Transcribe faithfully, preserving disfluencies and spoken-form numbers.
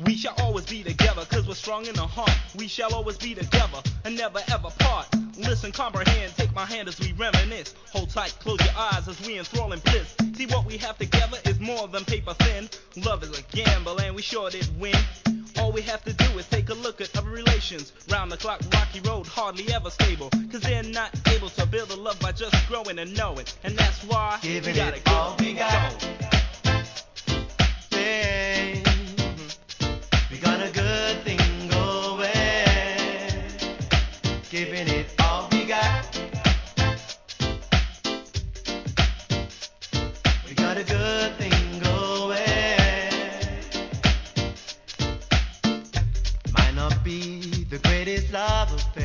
We shall always be together, cause we're strong in the heart. We shall always be together and never ever part. Listen, comprehend, take my hand as we reminisce. Hold tight, close your eyes as we enthrall in bliss. See what we have together is more than paper thin. Love is a gamble and we sure did win. All we have to do is take a look at other relations. Round the clock, rocky road, hardly ever stable. Cause they're not able to build a love by just growing and knowing. And that's why Giving we gotta it go. all we got. Go. Hey, we got a good thing going. Giving it